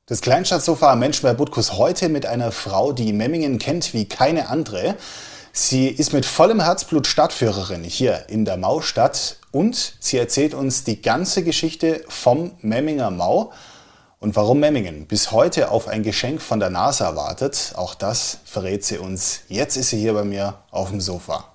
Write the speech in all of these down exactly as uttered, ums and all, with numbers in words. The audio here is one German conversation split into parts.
Das Kleinstadtsofa am Menschen bei Butkus heute mit einer Frau, die Memmingen kennt wie keine andere. Sie ist mit vollem Herzblut Stadtführerin hier in der Maustadt und sie erzählt uns die ganze Geschichte vom Memminger Mau und warum Memmingen bis heute auf ein Geschenk von der NASA wartet. Auch das verrät sie uns. Jetzt ist sie hier bei mir auf dem Sofa.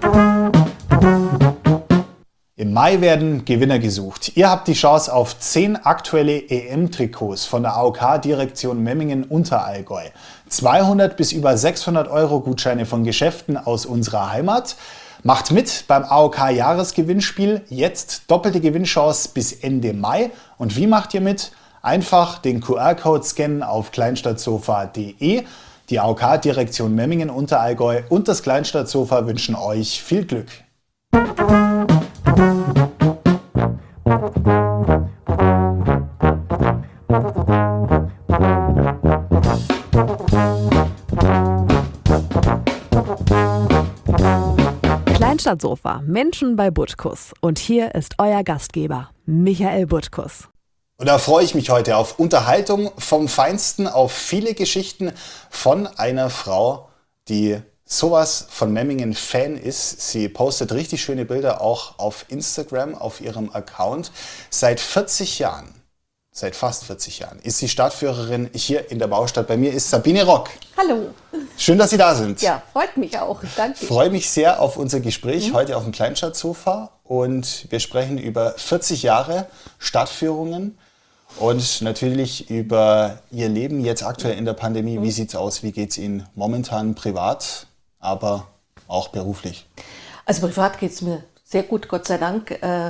Im Mai werden Gewinner gesucht. Ihr habt die Chance auf zehn aktuelle E M-Trikots von der A O K-Direktion Memmingen-Unterallgäu. zweihundert bis über sechshundert Euro Gutscheine von Geschäften aus unserer Heimat. Macht mit beim A O K-Jahresgewinnspiel. Jetzt doppelte Gewinnchance bis Ende Mai. Und wie macht ihr mit? Einfach den Q R-Code scannen auf kleinstadtsofa punkt de. Die A O K-Direktion Memmingen-Unterallgäu und das Kleinstadtsofa wünschen euch viel Glück. Kleinstadtsofa, Menschen bei Butkus. Und hier ist euer Gastgeber, Michael Butkus. Und da freue ich mich heute auf Unterhaltung vom Feinsten, auf viele Geschichten von einer Frau, die sowas von Memmingen Fan ist. Sie postet richtig schöne Bilder auch auf Instagram, auf ihrem Account. Seit vierzig Jahren, seit fast vierzig Jahren, ist sie Stadtführerin hier in der Maustadt. Bei mir ist Sabine Rock. Hallo. Schön, dass Sie da sind. Ja, freut mich auch. Danke. Ich freue mich sehr auf unser Gespräch Mhm. heute auf dem Kleinstadtsofa. Und wir sprechen über vierzig Jahre Stadtführungen und natürlich über Ihr Leben jetzt aktuell in der Pandemie. Wie sieht es aus? Wie geht es Ihnen momentan privat, aber auch beruflich? Also privat geht es mir sehr gut, Gott sei Dank. Äh,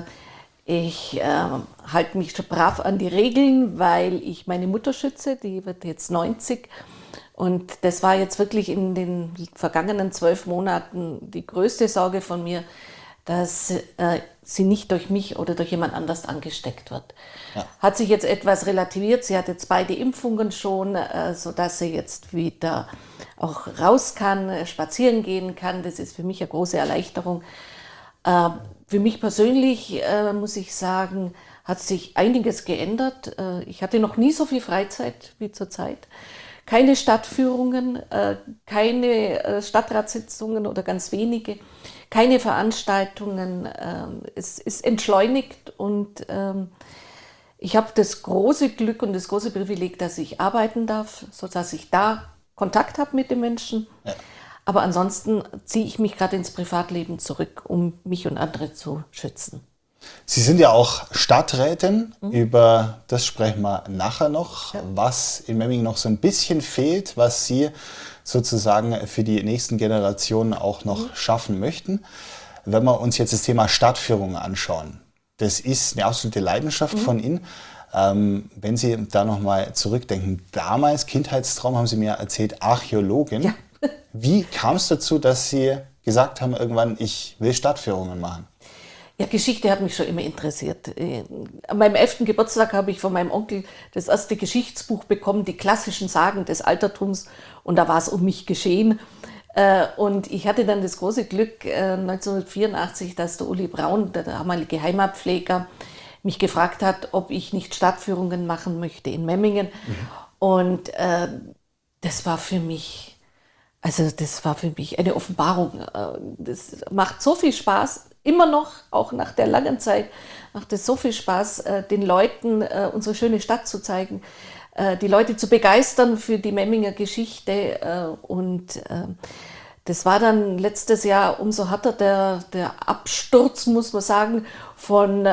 Ich äh, halte mich schon brav an die Regeln, weil ich meine Mutter schütze, die wird jetzt neunzig. Und das war jetzt wirklich in den vergangenen zwölf Monaten die größte Sorge von mir, dass äh, sie nicht durch mich oder durch jemand anders angesteckt wird. Ja. Hat sich jetzt etwas relativiert. Sie hat jetzt beide Impfungen schon, äh, sodass sie jetzt wieder auch raus kann, äh, spazieren gehen kann. Das ist für mich eine große Erleichterung. Äh, Für mich persönlich, äh, muss ich sagen, hat sich einiges geändert. Äh, ich hatte noch nie so viel Freizeit wie zurzeit. Keine Stadtführungen, äh, keine äh, Stadtratssitzungen oder ganz wenige, keine Veranstaltungen. Äh, es ist entschleunigt und äh, ich habe das große Glück und das große Privileg, dass ich arbeiten darf, sodass ich da Kontakt habe mit den Menschen. Ja. Aber ansonsten ziehe ich mich gerade ins Privatleben zurück, um mich und andere zu schützen. Sie sind ja auch Stadträtin, mhm. über das sprechen wir nachher noch, ja. Was in Memmingen noch so ein bisschen fehlt, was Sie sozusagen für die nächsten Generationen auch noch mhm. schaffen möchten. Wenn wir uns jetzt das Thema Stadtführung anschauen, das ist eine absolute Leidenschaft mhm. von Ihnen. Ähm, wenn Sie da nochmal zurückdenken, damals, Kindheitstraum, haben Sie mir erzählt, Archäologin. Ja. Wie kam es dazu, dass Sie gesagt haben, irgendwann, ich will Stadtführungen machen? Ja, Geschichte hat mich schon immer interessiert. An meinem elften Geburtstag habe ich von meinem Onkel das erste Geschichtsbuch bekommen, die klassischen Sagen des Altertums. Und da war es um mich geschehen. Und ich hatte dann das große Glück, neunzehnhundertvierundachtzig, dass der Uli Braun, der damalige Heimatpfleger, mich gefragt hat, ob ich nicht Stadtführungen machen möchte in Memmingen. Mhm. Und äh, das war für mich... Also das war für mich eine Offenbarung. Das macht so viel Spaß, immer noch, auch nach der langen Zeit, macht es so viel Spaß, den Leuten unsere schöne Stadt zu zeigen, die Leute zu begeistern für die Memminger Geschichte. Und das war dann letztes Jahr umso härter der, der Absturz, muss man sagen, von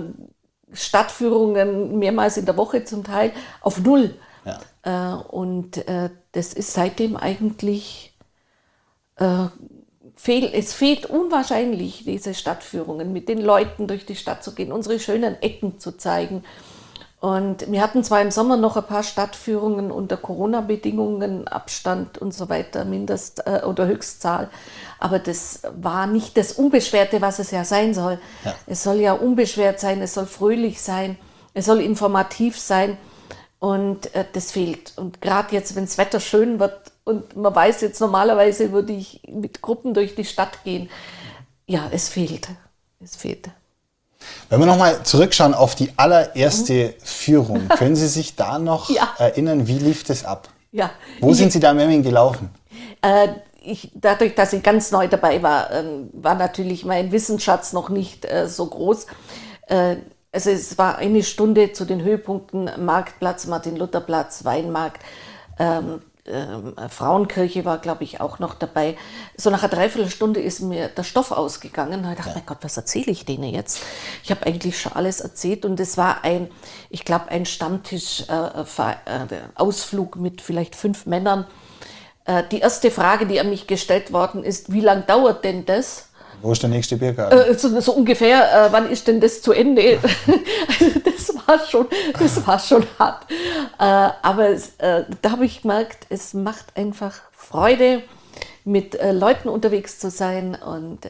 Stadtführungen mehrmals in der Woche zum Teil auf null. Ja. Und das ist seitdem eigentlich, äh, fehl, es fehlt unwahrscheinlich, diese Stadtführungen, mit den Leuten durch die Stadt zu gehen, unsere schönen Ecken zu zeigen. Und wir hatten zwar im Sommer noch ein paar Stadtführungen unter Corona-Bedingungen, Abstand und so weiter, Mindest- äh, oder Höchstzahl, aber das war nicht das Unbeschwerte, was es ja sein soll. Ja. Es soll ja unbeschwert sein, es soll fröhlich sein, es soll informativ sein. Und äh, das fehlt. Und gerade jetzt, wenn das Wetter schön wird und man weiß jetzt, normalerweise würde ich mit Gruppen durch die Stadt gehen. Ja, es fehlt. Es fehlt. Wenn wir nochmal zurückschauen auf die allererste mhm. Führung, können Sie sich da noch ja. erinnern, wie lief das ab? Ja. Wo sind Sie da im Memming gelaufen? Äh, ich, dadurch, dass ich ganz neu dabei war, äh, war natürlich mein Wissensschatz noch nicht äh, so groß. Äh, also es war eine Stunde zu den Höhepunkten: Marktplatz, Martin-Luther-Platz, Weinmarkt, ähm, ähm, Frauenkirche war, glaube ich, auch noch dabei. So nach einer Dreiviertelstunde ist mir der Stoff ausgegangen. Da dachte ich, mein Gott, was erzähle ich denen jetzt? Ich habe eigentlich schon alles erzählt, und es war ein, ich glaube, ein Stammtisch, äh, äh, Ausflug mit vielleicht fünf Männern. Äh, die erste Frage, die an mich gestellt worden ist: Wie lange dauert denn das? Wo ist der nächste Biergarten? Äh, so, so ungefähr, äh, wann ist denn das zu Ende? Also das war schon, das war schon hart. Äh, aber es, äh, da habe ich gemerkt, es macht einfach Freude, mit äh, Leuten unterwegs zu sein. Und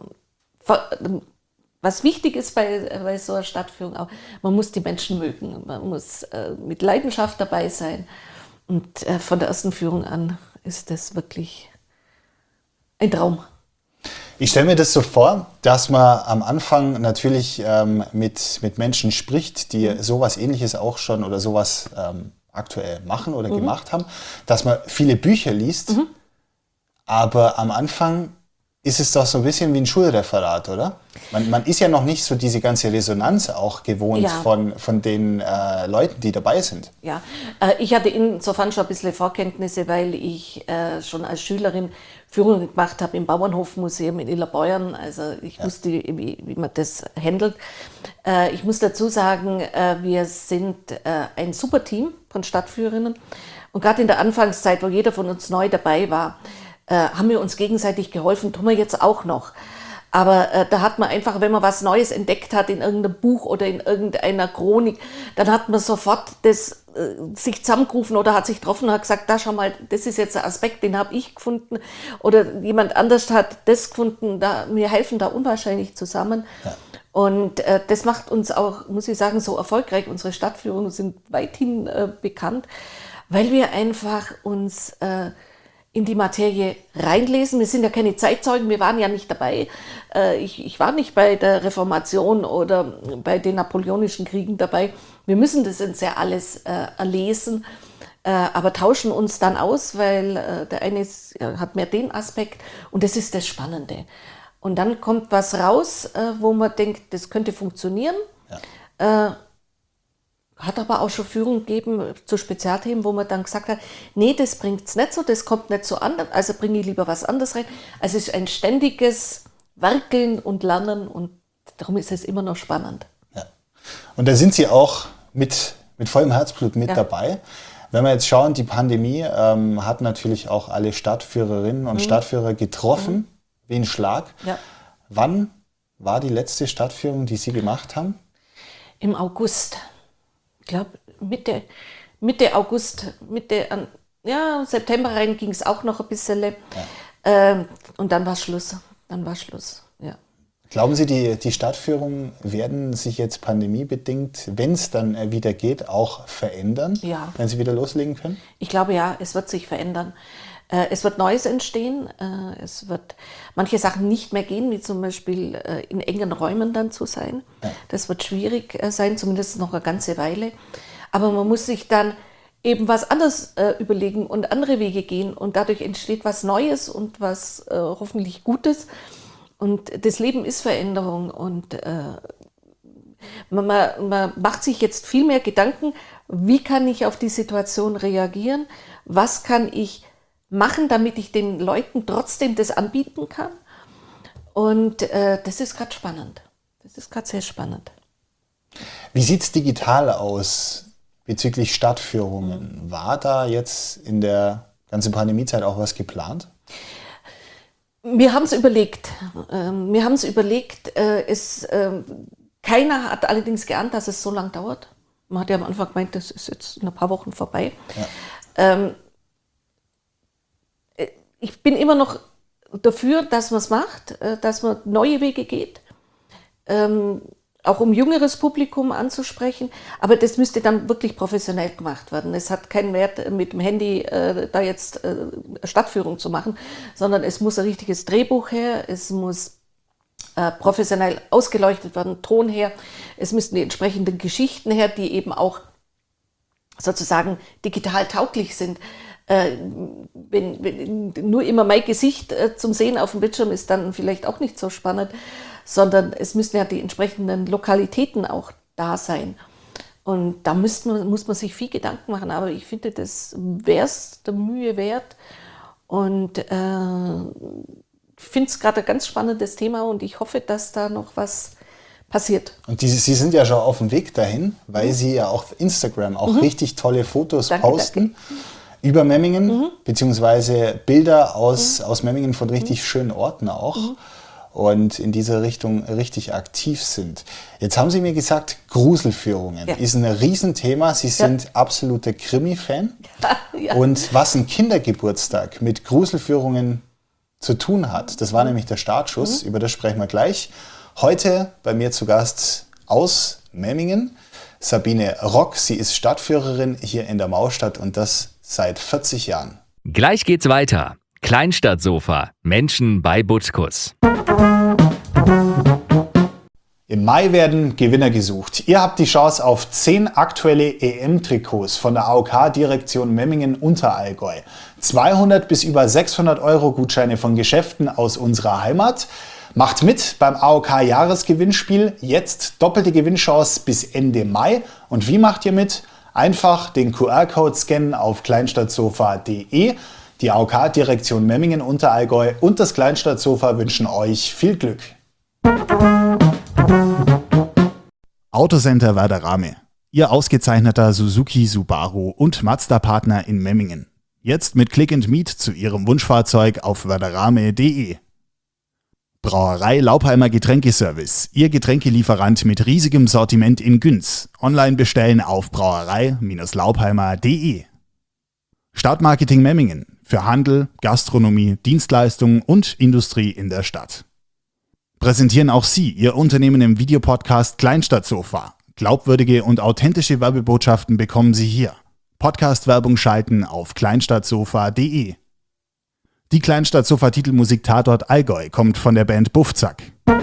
äh, was wichtig ist bei, bei so einer Stadtführung auch, man muss die Menschen mögen. Man muss äh, mit Leidenschaft dabei sein. Und äh, von der ersten Führung an ist das wirklich ein Traum. Ich stelle mir das so vor, dass man am Anfang natürlich ähm, mit, mit Menschen spricht, die sowas Ähnliches auch schon oder sowas ähm, aktuell machen oder mhm. gemacht haben, dass man viele Bücher liest, mhm. aber am Anfang ist es doch so ein bisschen wie ein Schulreferat, oder? Man, man ist ja noch nicht so diese ganze Resonanz auch gewohnt ja. von, von den äh, Leuten, die dabei sind. Ja, äh, ich hatte insofern schon ein bisschen Vorkenntnisse, weil ich äh, schon als Schülerin Führungen gemacht habe im Bauernhofmuseum in Illerbeuern. Also ich ja. wusste, wie, wie man das handelt. Äh, ich muss dazu sagen, äh, wir sind äh, ein super Team von Stadtführerinnen. Und gerade in der Anfangszeit, wo jeder von uns neu dabei war, äh, haben wir uns gegenseitig geholfen, tun wir jetzt auch noch. Aber äh, da hat man einfach, wenn man was Neues entdeckt hat in irgendeinem Buch oder in irgendeiner Chronik, dann hat man sofort das äh, sich zusammengerufen oder hat sich getroffen und hat gesagt, da schau mal, das ist jetzt ein Aspekt, den habe ich gefunden. Oder jemand anders hat das gefunden. Da, wir helfen da unwahrscheinlich zusammen. Ja. Und äh, das macht uns auch, muss ich sagen, so erfolgreich. Unsere Stadtführungen sind weithin äh, bekannt, weil wir einfach uns äh, in die Materie reinlesen. Wir sind ja keine Zeitzeugen, wir waren ja nicht dabei. Ich, ich war nicht bei der Reformation oder bei den napoleonischen Kriegen dabei. Wir müssen das jetzt ja alles erlesen, aber tauschen uns dann aus, weil der eine hat mehr den Aspekt, und das ist das Spannende. Und dann kommt was raus, wo man denkt, das könnte funktionieren. Ja. Hat aber auch schon Führungen gegeben zu Spezialthemen, wo man dann gesagt hat, nee, das bringt es nicht so, das kommt nicht so an, also bringe ich lieber was anderes rein. Also es ist ein ständiges Werkeln und Lernen, und darum ist es immer noch spannend. Ja. Und da sind Sie auch mit, mit vollem Herzblut mit ja. dabei. Wenn wir jetzt schauen, die Pandemie ähm, hat natürlich auch alle Stadtführerinnen und mhm. Stadtführer getroffen, mhm. wie ein Schlag. Ja. Wann war die letzte Stadtführung, die Sie gemacht haben? Im August. Ich glaube, Mitte, Mitte August, Mitte, an, ja, September rein ging es auch noch ein bisschen. Ja. Ähm, und dann war Schluss. Dann war Schluss, ja. Glauben Sie, die, die Stadtführungen werden sich jetzt pandemiebedingt, wenn es dann wieder geht, auch verändern? Ja. Wenn Sie wieder loslegen können? Ich glaube, ja, es wird sich verändern. Äh, es wird Neues entstehen. Äh, es wird manche Sachen nicht mehr gehen, wie zum Beispiel äh, in engen Räumen dann zu sein. Ja. Das wird schwierig äh, sein, zumindest noch eine ganze Weile. Aber man muss sich dann eben was anderes äh, überlegen und andere Wege gehen. Und dadurch entsteht was Neues und was äh, hoffentlich Gutes. Und das Leben ist Veränderung. Und äh, man, man macht sich jetzt viel mehr Gedanken, wie kann ich auf die Situation reagieren? Was kann ich machen, damit ich den Leuten trotzdem das anbieten kann. Und äh, das ist gerade spannend. Das ist gerade sehr spannend. Wie sieht es digital aus bezüglich Stadtführungen? War da jetzt in der ganzen Pandemiezeit auch was geplant? Wir haben es überlegt. Ähm, wir haben es überlegt. Äh, es, ähm, keiner hat allerdings geahnt, dass es so lange dauert. Man hat ja am Anfang gemeint, das ist jetzt in ein paar Wochen vorbei. Ja. Ähm, Ich bin immer noch dafür, dass man es macht, dass man neue Wege geht, ähm, auch um jüngeres Publikum anzusprechen. Aber das müsste dann wirklich professionell gemacht werden. Es hat keinen Wert, mit dem Handy äh, da jetzt äh, Stadtführung zu machen, sondern es muss ein richtiges Drehbuch her, es muss äh, professionell ausgeleuchtet werden, Ton her, es müssten die entsprechenden Geschichten her, die eben auch sozusagen digital tauglich sind. Äh, wenn, wenn nur immer mein Gesicht äh, zum Sehen auf dem Bildschirm ist, dann vielleicht auch nicht so spannend, sondern es müssen ja die entsprechenden Lokalitäten auch da sein. Und da müssten, muss man sich viel Gedanken machen, aber ich finde, das wäre es der Mühe wert. Und äh, ich finde es gerade ein ganz spannendes Thema und ich hoffe, dass da noch was passiert. Und die, Sie sind ja schon auf dem Weg dahin, weil mhm. Sie ja auf Instagram auch mhm. richtig tolle Fotos danke, posten. Danke. Über Memmingen, mhm. beziehungsweise Bilder aus, mhm. aus Memmingen von richtig mhm. schönen Orten auch mhm. und in dieser Richtung richtig aktiv sind. Jetzt haben Sie mir gesagt, Gruselführungen ja. ist ein Riesenthema. Sie sind ja. absoluter Krimi-Fan. Ja, ja. Und was ein Kindergeburtstag mit Gruselführungen zu tun hat, das war mhm. nämlich der Startschuss, mhm. über das sprechen wir gleich. Heute bei mir zu Gast aus Memmingen, Sabine Rock. Sie ist Stadtführerin hier in der Maustadt und das seit vierzig Jahren. Gleich geht's weiter. Kleinstadtsofa. Menschen bei Butkus. Im Mai werden Gewinner gesucht. Ihr habt die Chance auf zehn aktuelle E M-Trikots von der A O K-Direktion Memmingen-Unterallgäu. zweihundert bis über sechshundert Euro Gutscheine von Geschäften aus unserer Heimat. Macht mit beim A O K-Jahresgewinnspiel. Jetzt doppelte Gewinnchance bis Ende Mai. Und wie macht ihr mit? Einfach den Q R-Code scannen auf kleinstadtsofa punkt de. Die A O K-Direktion Memmingen-Unterallgäu und das Kleinstadtsofa wünschen euch viel Glück. Autocenter Werderame. Ihr ausgezeichneter Suzuki, Subaru und Mazda-Partner in Memmingen. Jetzt mit Click and Meet zu Ihrem Wunschfahrzeug auf werderame punkt de. Brauerei Laubheimer Getränkeservice. Ihr Getränkelieferant mit riesigem Sortiment in Günz. Online bestellen auf brauerei Laubheimer punkt de. Stadtmarketing Memmingen. Für Handel, Gastronomie, Dienstleistungen und Industrie in der Stadt. Präsentieren auch Sie Ihr Unternehmen im Videopodcast Kleinstadtsofa. Glaubwürdige und authentische Werbebotschaften bekommen Sie hier. Podcast-Werbung schalten auf kleinstadtsofa punkt de. Die Kleinstadtsofa-Titelmusik Tatort Allgäu kommt von der Band Buffzack.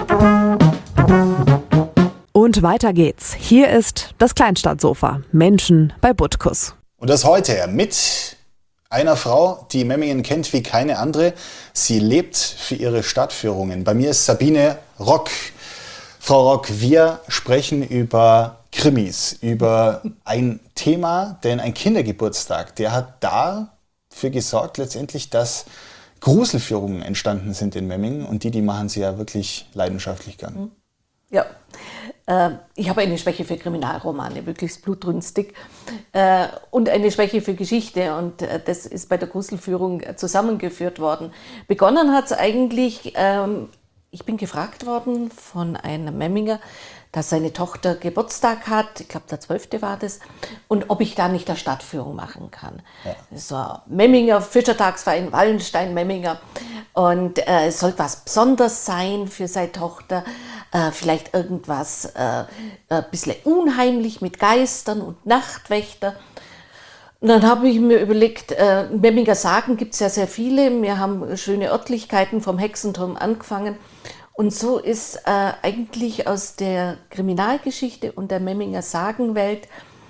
Und weiter geht's. Hier ist das Kleinstadtsofa. Menschen bei Butkus. Und das heute mit einer Frau, die Memmingen kennt wie keine andere. Sie lebt für ihre Stadtführungen. Bei mir ist Sabine Rock. Frau Rock, wir sprechen über Krimis, über ein Thema, denn ein Kindergeburtstag, der hat dafür gesorgt letztendlich, dass Gruselführungen entstanden sind in Memmingen und die, die machen sie ja wirklich leidenschaftlich gern. Ja, äh, ich habe eine Schwäche für Kriminalromane, möglichst blutrünstig äh, und eine Schwäche für Geschichte und äh, das ist bei der Gruselführung zusammengeführt worden. Begonnen hat es eigentlich, ähm, ich bin gefragt worden von einem Memminger, dass seine Tochter Geburtstag hat, ich glaube der zwölfte war das, und ob ich da nicht eine Stadtführung machen kann. Ja. Das war Memminger Fischertagsverein Wallenstein-Memminger und äh, es sollte was Besonderes sein für seine Tochter, äh, vielleicht irgendwas äh, ein bisschen unheimlich mit Geistern und Nachtwächter. Und dann habe ich mir überlegt, äh, Memminger Sagen gibt es ja sehr viele, wir haben schöne Örtlichkeiten vom Hexenturm angefangen. Und so ist äh, eigentlich aus der Kriminalgeschichte und der Memminger Sagenwelt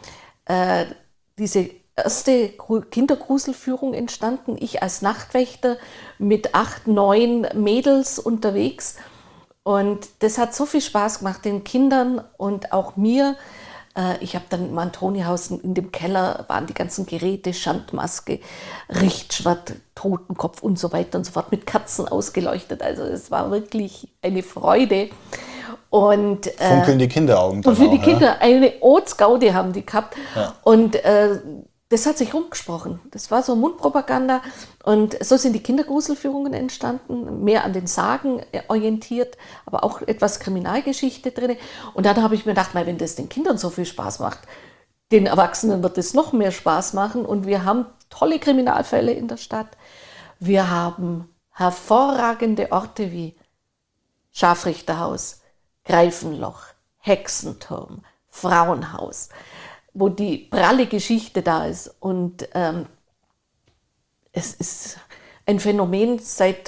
äh, diese erste Kindergruselführung entstanden. Ich als Nachtwächter mit acht, neun Mädels unterwegs. Und das hat so viel Spaß gemacht den Kindern und auch mir. Äh, ich habe dann im Antonihaus in dem Keller waren die ganzen Geräte, Schandmaske, Richtschwert, Totenkopf und so weiter und so fort, mit Kerzen ausgeleuchtet. Also es war wirklich eine Freude. Und, äh, funkeln die Kinderaugen dann und für auch, die Kinder ja? eine Otsgaude haben die gehabt. Ja. Und äh, das hat sich rumgesprochen. Das war so Mundpropaganda. Und so sind die Kindergruselführungen entstanden, mehr an den Sagen orientiert, aber auch etwas Kriminalgeschichte drin. Und dann habe ich mir gedacht, wenn das den Kindern so viel Spaß macht, den Erwachsenen wird es noch mehr Spaß machen. Und wir haben tolle Kriminalfälle in der Stadt. Wir haben hervorragende Orte wie Scharfrichterhaus, Greifenloch, Hexenturm, Frauenhaus, wo die pralle Geschichte da ist. Und ähm, es ist ein Phänomen, seit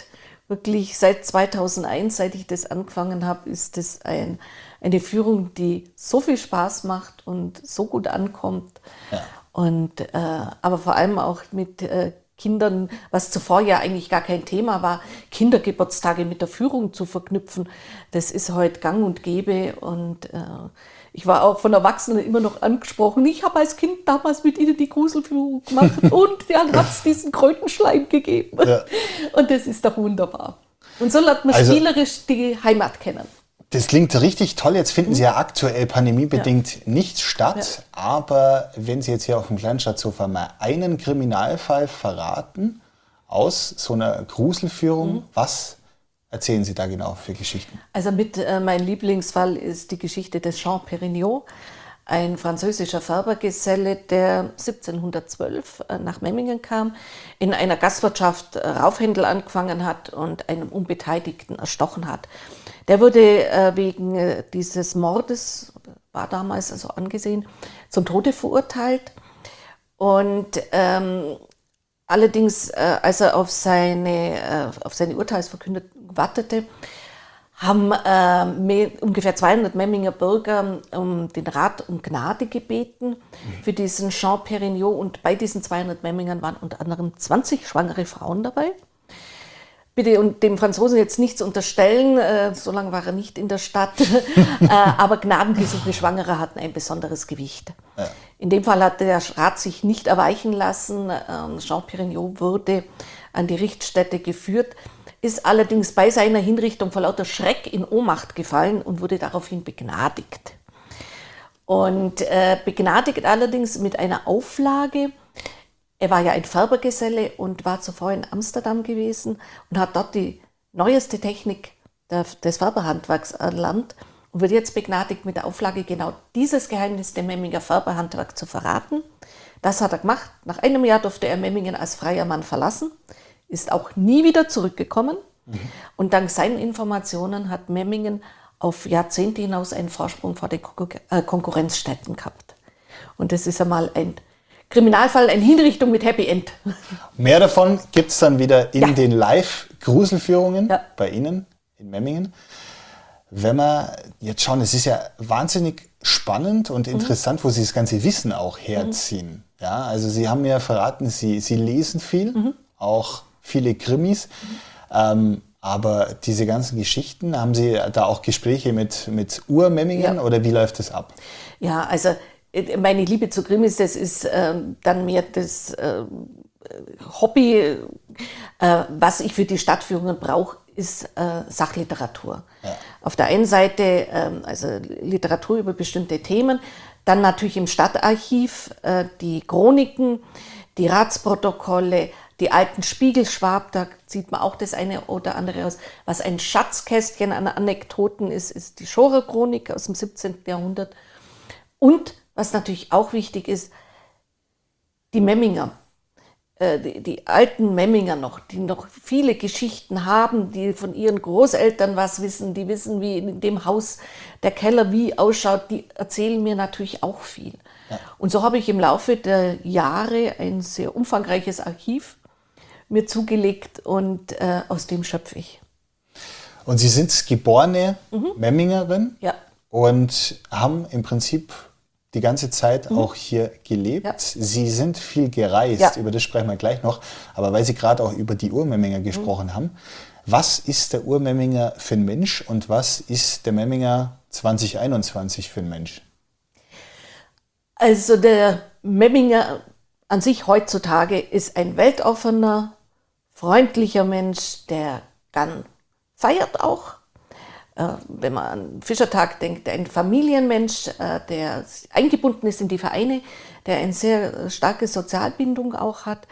wirklich seit zweitausendeins, seit ich das angefangen habe, ist das ein, eine Führung, die so viel Spaß macht und so gut ankommt. Ja. Und, äh, aber vor allem auch mit äh, Kindern, was zuvor ja eigentlich gar kein Thema war, Kindergeburtstage mit der Führung zu verknüpfen, das ist heute gang und gäbe. Und äh, ich war auch von Erwachsenen immer noch angesprochen. Ich habe als Kind damals mit ihnen die Gruselführung gemacht und dann hat es diesen Krötenschleim gegeben. Ja. Und das ist doch wunderbar. Und so lernt man also, spielerisch die Heimat kennen. Das klingt richtig toll. Jetzt finden Sie ja aktuell pandemiebedingt ja. nicht statt. Ja. Aber wenn Sie jetzt hier auf dem Kleinstadtsofa mal einen Kriminalfall verraten aus so einer Gruselführung, mhm. was erzählen Sie da genau für Geschichten? Also mit äh, mein Lieblingsfall ist die Geschichte des Jean Perignon, ein französischer Färbergeselle, der siebzehnhundertzwölf äh, nach Memmingen kam, in einer Gastwirtschaft äh, Raufhändel angefangen hat und einen Unbeteiligten erstochen hat. Der wurde äh, wegen äh, dieses Mordes, war damals also angesehen, zum Tode verurteilt. Und ähm, allerdings, äh, als er auf seine, äh, auf seine Urteilsverkündung wartete, haben äh, mehr, ungefähr zweihundert Memminger Bürger um den Rat um Gnade gebeten für diesen Jean Perignon. Und bei diesen zweihundert Memmingern waren unter anderem zwanzig schwangere Frauen dabei. Bitte und dem Franzosen jetzt nichts unterstellen, äh, so lange war er nicht in der Stadt, äh, aber Gnadengesuche Schwangerer hatten ein besonderes Gewicht. Ja. In dem Fall hat der Rat sich nicht erweichen lassen. Ähm, Jean Perignon wurde an die Richtstätte geführt, ist allerdings bei seiner Hinrichtung vor lauter Schreck in Ohnmacht gefallen und wurde daraufhin begnadigt. Und äh, begnadigt allerdings mit einer Auflage. Er war ja ein Färbergeselle und war zuvor in Amsterdam gewesen und hat dort die neueste Technik der, des Färberhandwerks erlernt und wird jetzt begnadigt mit der Auflage, genau dieses Geheimnis dem Memminger Färberhandwerk zu verraten. Das hat er gemacht. Nach einem Jahr durfte er Memmingen als freier Mann verlassen, ist auch nie wieder zurückgekommen. Mhm. Und dank seinen Informationen hat Memmingen auf Jahrzehnte hinaus einen Vorsprung vor den Konkurrenzstädten gehabt. Und das ist einmal ein Kriminalfall, eine Hinrichtung mit Happy End. Mehr davon gibt es dann wieder in ja. den Live-Gruselführungen ja. bei Ihnen in Memmingen. Wenn wir jetzt schauen, es ist ja wahnsinnig spannend und interessant, mhm. wo Sie das ganze Wissen auch herziehen. Mhm. Ja, also Sie haben mir verraten, Sie, Sie lesen viel, mhm. auch viele Krimis. Mhm. Ähm, aber diese ganzen Geschichten, haben Sie da auch Gespräche mit, mit Ur-Memmingen ja. oder wie läuft das ab? Ja, also meine Liebe zu Krimis, das ist äh, dann mehr das äh, Hobby. Äh, was ich für die Stadtführungen brauche, ist äh, Sachliteratur. Ja. Auf der einen Seite äh, also Literatur über bestimmte Themen, dann natürlich im Stadtarchiv äh, die Chroniken, die Ratsprotokolle, die alten Spiegelschwab, da zieht man auch das eine oder andere aus. Was ein Schatzkästchen an Anekdoten ist, ist die Schorer-Chronik aus dem siebzehnten Jahrhundert. Und was natürlich auch wichtig ist, die Memminger, äh, die, die alten Memminger noch, die noch viele Geschichten haben, die von ihren Großeltern was wissen, die wissen, wie in dem Haus der Keller wie ausschaut, die erzählen mir natürlich auch viel. Ja. Und so habe ich im Laufe der Jahre ein sehr umfangreiches Archiv mir zugelegt und äh, aus dem schöpfe ich. Und Sie sind geborene mhm. Memmingerin ja. und haben im Prinzip die ganze Zeit mhm. auch hier gelebt. Ja. Sie sind viel gereist, ja. über das sprechen wir gleich noch. Aber weil Sie gerade auch über die Urmemminger gesprochen mhm. haben, was ist der Urmemminger für ein Mensch und was ist der Memminger zwanzig einundzwanzig für ein Mensch? Also der Memminger an sich heutzutage ist ein weltoffener, freundlicher Mensch, der gern feiert auch. Wenn man an Fischertag denkt, ein Familienmensch, der eingebunden ist in die Vereine, der eine sehr starke Sozialbindung auch hat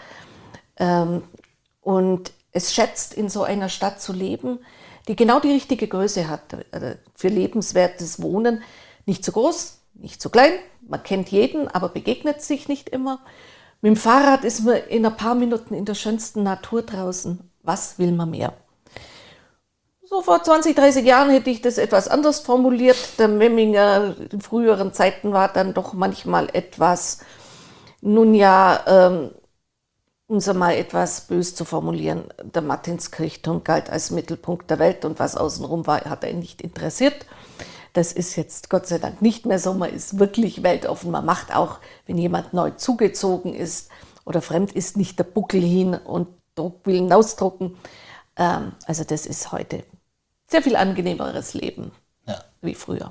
und es schätzt, in so einer Stadt zu leben, die genau die richtige Größe hat für lebenswertes Wohnen. Nicht zu groß, nicht zu klein, man kennt jeden, aber begegnet sich nicht immer. Mit dem Fahrrad ist man in ein paar Minuten in der schönsten Natur draußen. Was will man mehr? So vor zwanzig, dreißig Jahren hätte ich das etwas anders formuliert. Der Memminger in früheren Zeiten war dann doch manchmal etwas, nun ja, ähm, um es mal etwas bös zu formulieren, der Martinskirchturm galt als Mittelpunkt der Welt und was außenrum war, hat ihn nicht interessiert. Das ist jetzt Gott sei Dank nicht mehr so. Man ist wirklich weltoffen. Man macht auch, wenn jemand neu zugezogen ist oder fremd ist, nicht der Buckel hin und Druckwillen ausdrucken. Ähm, also das ist heute sehr viel angenehmeres Leben Ja. wie früher.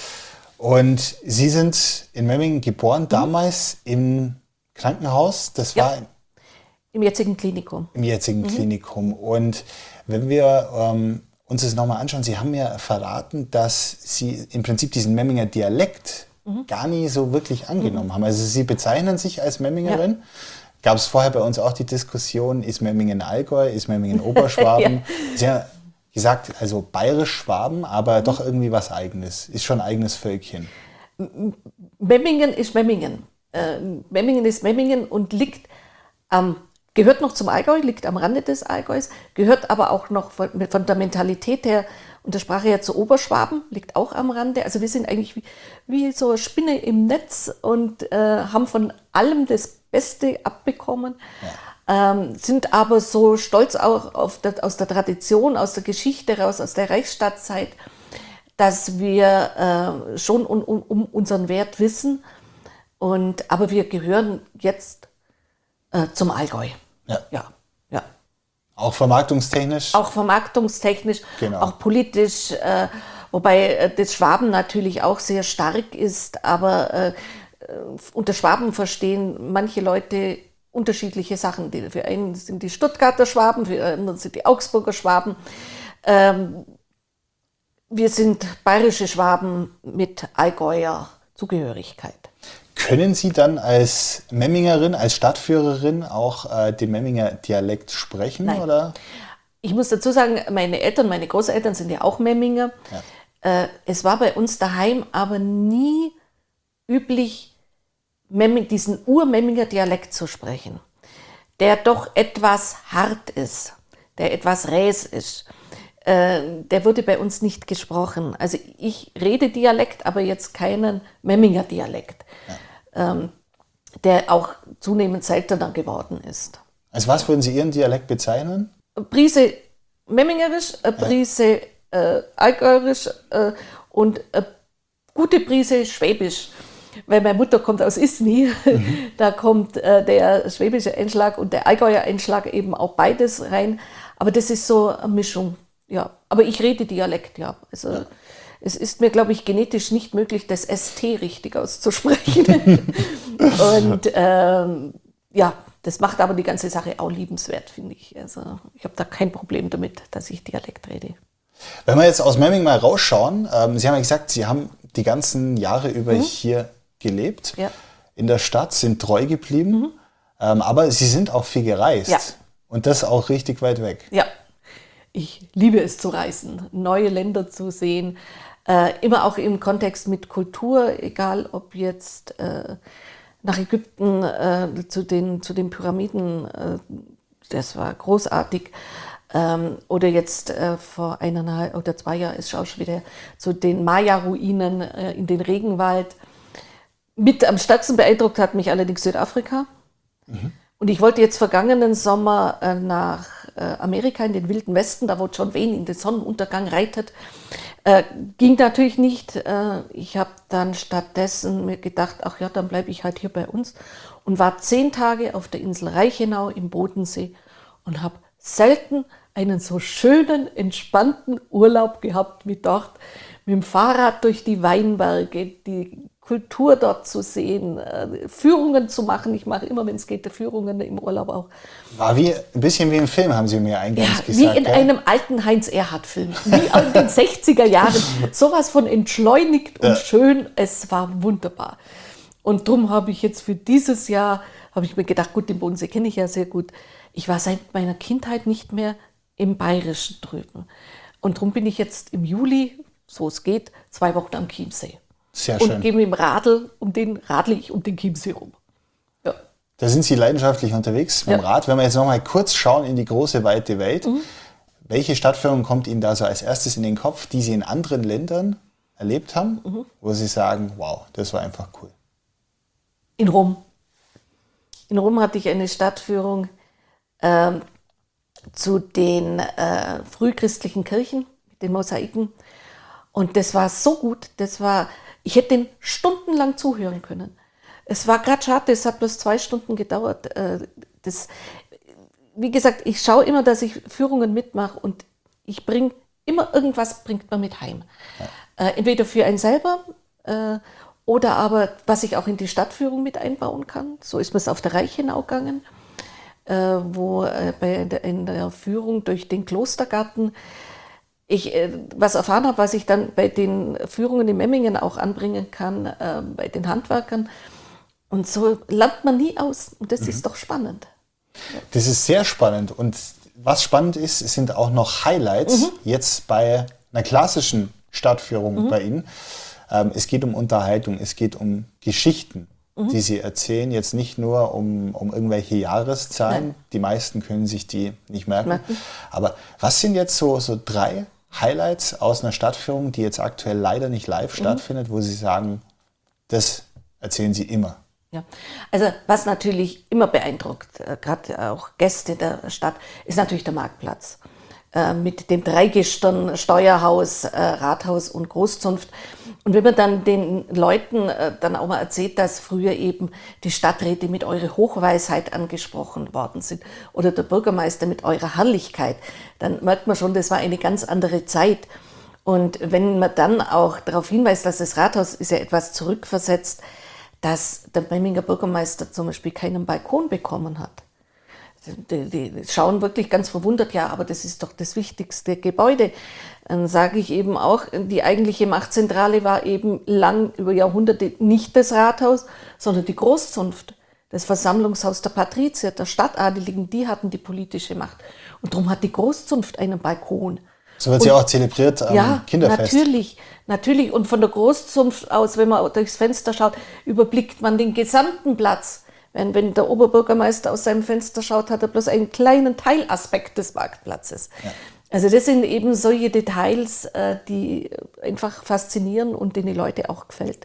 Und Sie sind in Memmingen geboren, damals im Krankenhaus. Das Ja. war Im jetzigen Klinikum. im jetzigen mhm. Klinikum. Und wenn wir ähm, uns das nochmal anschauen, Sie haben mir verraten, dass Sie im Prinzip diesen Memminger Dialekt mhm. gar nie so wirklich angenommen mhm. haben. Also Sie bezeichnen sich als Memmingerin. Ja. Gab es vorher bei uns auch die Diskussion, ist Memmingen Allgäu, ist Memmingen Oberschwaben? ja. Sie haben gesagt, also bayerisch-Schwaben, aber mhm. doch irgendwie was Eigenes. Ist schon ein eigenes Völkchen. Memmingen ist Memmingen. Äh, Memmingen ist Memmingen und liegt am, gehört noch zum Allgäu, liegt am Rande des Allgäus, gehört aber auch noch von, von der Mentalität her und der Sprache her zu Oberschwaben, liegt auch am Rande. Also wir sind eigentlich wie, wie so eine Spinne im Netz und äh, haben von allem das Beste abbekommen. Ja. Ähm, sind aber so stolz auch auf der, aus der Tradition, aus der Geschichte raus, aus der Reichsstadtzeit, dass wir äh, schon um, um, um unseren Wert wissen. Und, aber wir gehören jetzt äh, zum Allgäu. Ja. Ja, ja. Auch vermarktungstechnisch? Auch vermarktungstechnisch, genau. Auch politisch, äh, wobei äh, das Schwaben natürlich auch sehr stark ist, aber äh, unter Schwaben verstehen manche Leute unterschiedliche Sachen. Für einen sind die Stuttgarter Schwaben, für andere sind die Augsburger Schwaben. Ähm, wir sind bayerische Schwaben mit Allgäuer Zugehörigkeit. Können Sie dann als Memmingerin, als Stadtführerin auch äh, den Memminger Dialekt sprechen? Nein. Oder? Ich muss dazu sagen, meine Eltern, meine Großeltern sind ja auch Memminger. Ja. Äh, es war bei uns daheim aber nie üblich, diesen Ur-Memminger Dialekt zu sprechen, der doch etwas hart ist, der etwas räs ist. Äh, der wurde bei uns nicht gesprochen. Also ich rede Dialekt, aber jetzt keinen Memminger Dialekt, ja. ähm, der auch zunehmend seltener geworden ist. Als was würden Sie Ihren Dialekt bezeichnen? Eine Prise Memmingerisch, eine Prise äh, Allgäuerisch äh, und eine gute Prise Schwäbisch. Weil meine Mutter kommt aus Isny, mhm. da kommt äh, der schwäbische Einschlag und der Allgäuer Einschlag eben auch beides rein. Aber das ist so eine Mischung, ja. Aber ich rede Dialekt, ja. Also ja. Es ist mir, glaube ich, genetisch nicht möglich, das S T richtig auszusprechen. Und ähm, ja, das macht aber die ganze Sache auch liebenswert, finde ich. Also ich habe da kein Problem damit, dass ich Dialekt rede. Wenn wir jetzt aus Memmingen mal rausschauen, ähm, Sie haben ja gesagt, Sie haben die ganzen Jahre über mhm. hier gelebt, ja. in der Stadt, sind treu geblieben, mhm. ähm, aber Sie sind auch viel gereist ja. und das auch richtig weit weg. Ja, ich liebe es zu reisen, neue Länder zu sehen, äh, immer auch im Kontext mit Kultur, egal ob jetzt äh, nach Ägypten äh, zu, den, zu den Pyramiden, äh, das war großartig, ähm, oder jetzt äh, vor eineinhalb oder zwei Jahren ist es auch schon wieder zu den Maya-Ruinen äh, in den Regenwald. Mit am stärksten beeindruckt hat mich allerdings Südafrika. Mhm. Und ich wollte jetzt vergangenen Sommer äh, nach äh, Amerika in den Wilden Westen, da wo John Wayne in den Sonnenuntergang reitet. Äh, ging natürlich nicht. Äh, ich habe dann stattdessen mir gedacht, ach ja, dann bleibe ich halt hier bei uns. Und war zehn Tage auf der Insel Reichenau im Bodensee und habe selten einen so schönen, entspannten Urlaub gehabt wie dort. Mit dem Fahrrad durch die Weinberge, die Kultur dort zu sehen, äh, Führungen zu machen. Ich mache immer, wenn es geht, Führungen im Urlaub auch. War wie, ein bisschen wie im Film, haben Sie mir eingangs ja, gesagt. Wie in ja? einem alten Heinz-Erhardt-Film, wie in den sechziger Jahren. Sowas von entschleunigt und ja. schön, es war wunderbar. Und darum habe ich jetzt für dieses Jahr, habe ich mir gedacht, gut, den Bodensee kenne ich ja sehr gut. Ich war seit meiner Kindheit nicht mehr im Bayerischen drüben. Und darum bin ich jetzt im Juli, so es geht, zwei Wochen am Chiemsee. Sehr schön. Und gehe mit dem Radl, um den radle ich um den Chiemsee rum. Ja. Da sind Sie leidenschaftlich unterwegs mit dem ja. Rad. Wenn wir jetzt noch mal kurz schauen in die große, weite Welt. Mhm. Welche Stadtführung kommt Ihnen da so als erstes in den Kopf, die Sie in anderen Ländern erlebt haben, mhm. wo Sie sagen, wow, das war einfach cool? In Rom. In Rom hatte ich eine Stadtführung, äh, zu den äh, frühchristlichen Kirchen, mit den Mosaiken. Und das war so gut, das war, ich hätte den stundenlang zuhören können. Es war gerade schade, es hat bloß zwei Stunden gedauert. Äh, das, wie gesagt, ich schaue immer, dass ich Führungen mitmache und ich bringe immer irgendwas, bringt man mit heim. Ja. Äh, entweder für einen selber äh, oder aber, was ich auch in die Stadtführung mit einbauen kann. So ist mir es auf der Reichenau gegangen, äh, wo äh, bei, in, der, in der Führung durch den Klostergarten ich äh, was erfahren habe, was ich dann bei den Führungen in Memmingen auch anbringen kann, äh, bei den Handwerkern. Und so lernt man nie aus. Und das mhm. ist doch spannend. Das ist sehr spannend. Und was spannend ist, sind auch noch Highlights mhm. jetzt bei einer klassischen Stadtführung mhm. bei Ihnen. Ähm, es geht um Unterhaltung, es geht um Geschichten, mhm. die Sie erzählen. Jetzt nicht nur um, um irgendwelche Jahreszahlen. Nein. Die meisten können sich die nicht merken. merken. Aber was sind jetzt so, so drei Highlights aus einer Stadtführung, die jetzt aktuell leider nicht live mhm. stattfindet, wo Sie sagen, das erzählen Sie immer? Ja, also was natürlich immer beeindruckt, äh, gerade auch Gäste der Stadt, ist natürlich der Marktplatz. Äh, mit dem Dreigestirn, Steuerhaus, äh, Rathaus und Großzunft. Und wenn man dann den Leuten äh, dann auch mal erzählt, dass früher eben die Stadträte mit eurer Hochweisheit angesprochen worden sind oder der Bürgermeister mit eurer Herrlichkeit, dann merkt man schon, das war eine ganz andere Zeit. Und wenn man dann auch darauf hinweist, dass das Rathaus ist ja etwas zurückversetzt, dass der Memminger Bürgermeister zum Beispiel keinen Balkon bekommen hat. Die, die schauen wirklich ganz verwundert, ja, aber das ist doch das wichtigste Gebäude. Dann sage ich eben auch, die eigentliche Machtzentrale war eben lang über Jahrhunderte nicht das Rathaus, sondern die Großzunft, das Versammlungshaus der Patrizier, der Stadtadeligen, die hatten die politische Macht. Und darum hat die Großzunft einen Balkon. So wird sie auch zelebriert am ja, Kinderfest. Ja, natürlich, natürlich. Und von der Großzunft aus, wenn man durchs Fenster schaut, überblickt man den gesamten Platz. Wenn, wenn der Oberbürgermeister aus seinem Fenster schaut, hat er bloß einen kleinen Teilaspekt des Marktplatzes. Ja. Also das sind eben solche Details, die einfach faszinieren und denen die Leute auch gefällt.